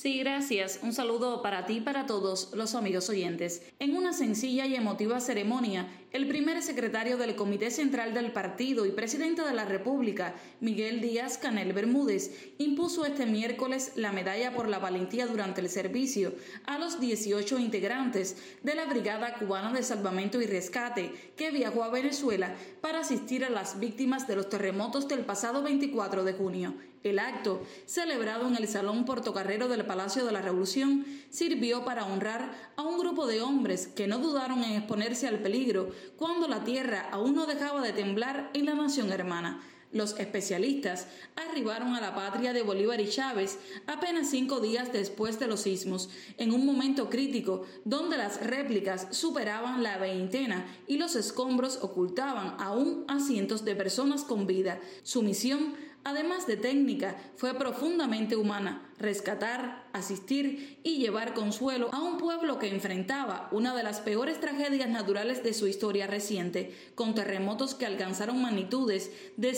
Sí, gracias. Un saludo para ti y para todos los amigos oyentes. En una sencilla y emotiva ceremonia, el primer secretario del Comité Central del Partido y presidente de la República, Miguel Díaz-Canel Bermúdez, impuso este miércoles la medalla por la valentía durante el servicio a los 18 integrantes de la Brigada Cubana de Salvamento y Rescate que viajó a Venezuela para asistir a las víctimas de los terremotos del pasado 24 de junio. El acto, celebrado en el Salón Portocarrero del Palacio de la Revolución, sirvió para honrar a un grupo de hombres que no dudaron en exponerse al peligro cuando la tierra aún no dejaba de temblar en la nación hermana. Los especialistas arribaron a la patria de Bolívar y Chávez apenas 5 días después de los sismos, en un momento crítico donde las réplicas superaban la veintena y los escombros ocultaban aún a cientos de personas con vida. Su misión, además de técnica, fue profundamente humana: rescatar, asistir y llevar consuelo a un pueblo que enfrentaba una de las peores tragedias naturales de su historia reciente, con terremotos que alcanzaron magnitudes de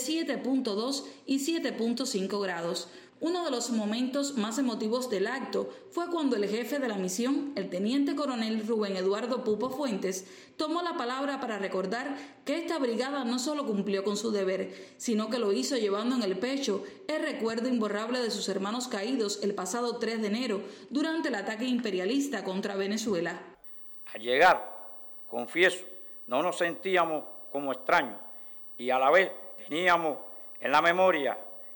7.2 y 7.5 grados. Uno de los momentos más emotivos del acto fue cuando el jefe de la misión, el teniente coronel Rubén Eduardo Pupo Fuentes, tomó la palabra para recordar que esta brigada no solo cumplió con su deber, sino que lo hizo llevando en el pecho el recuerdo imborrable de sus hermanos caídos el pasado 3 de enero durante el ataque imperialista contra Venezuela. Al llegar, confieso, no nos sentíamos como extraños y a la vez teníamos en la memoria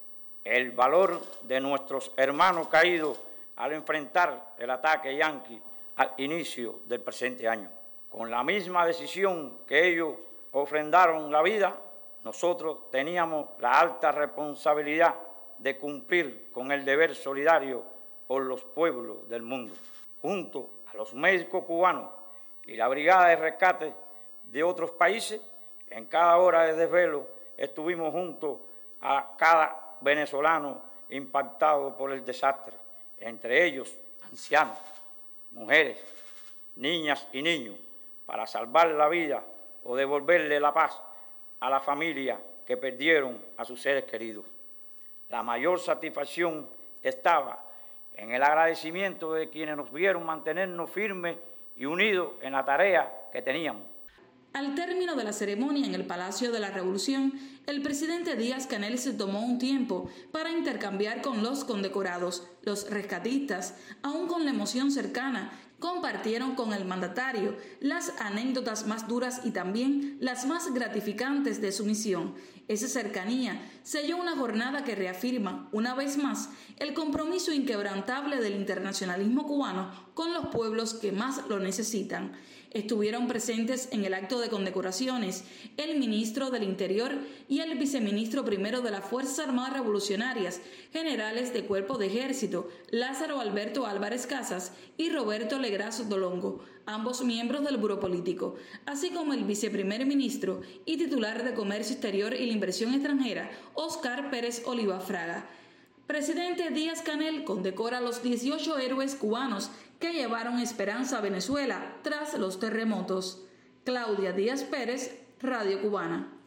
el valor de nuestros hermanos caídos al enfrentar el ataque yanqui al inicio del presente año. Con la misma decisión que ellos ofrendaron la vida, nosotros teníamos la alta responsabilidad de cumplir con el deber solidario por los pueblos del mundo. Junto a los médicos cubanos y la brigada de rescate de otros países, en cada hora de desvelo estuvimos junto a cada venezolano impactado por el desastre, entre ellos ancianos, mujeres, niñas y niños, para salvar la vida o devolverle la paz a la familia que perdieron a sus seres queridos. La mayor satisfacción estaba en el agradecimiento de quienes nos vieron mantenernos firmes y unidos en la tarea que teníamos. Al término de la ceremonia en el Palacio de la Revolución, el presidente Díaz-Canel se tomó un tiempo para intercambiar con los condecorados. Los rescatistas, aún con la emoción cercana, compartieron con el mandatario las anécdotas más duras y también las más gratificantes de su misión. Esa cercanía selló una jornada que reafirma, una vez más, el compromiso inquebrantable del internacionalismo cubano con los pueblos que más lo necesitan. Estuvieron presentes en el acto de condecoraciones el ministro del Interior y el viceministro primero de las Fuerzas Armadas Revolucionarias, generales de Cuerpo de Ejército, Lázaro Alberto Álvarez Casas y Roberto Legrazo Dolongo, ambos miembros del Buró Político, así como el viceprimer ministro y titular de Comercio Exterior y la Inversión Extranjera, Óscar Pérez Oliva Fraga. Presidente Díaz-Canel condecora a los 18 héroes cubanos que llevaron esperanza a Venezuela tras los terremotos. Claudia Díaz Pérez, Radio Cubana.